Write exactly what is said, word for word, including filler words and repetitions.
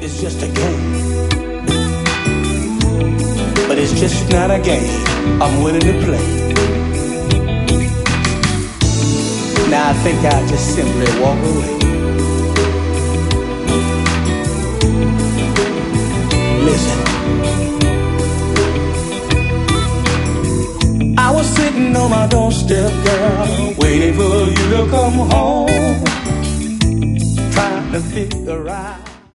is just a game. But it's just not a game I'm willing to play. Now I think I'll just simply walk away. Listen, I was sitting on my doorstep, girl, waiting for you to come home, trying to figure out